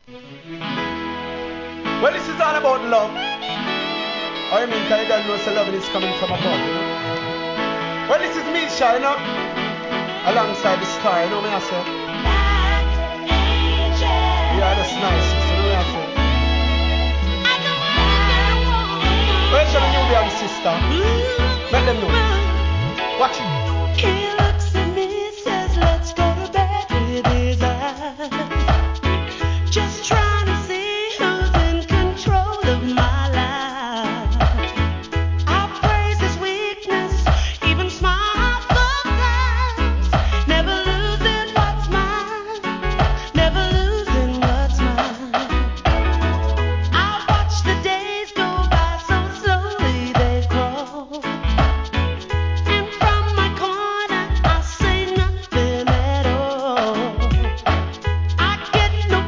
Well, this is all about love. I mean, because you don't know so loving is coming from above, you know. Well, this is Misha, you know. Alongside the star, you know what I say? Yeah, that's nice, you know what I say? Well, show the Nubian sister. Let them know. Watch it. He looks at me, says, let's go to bed with his eyes. Just try.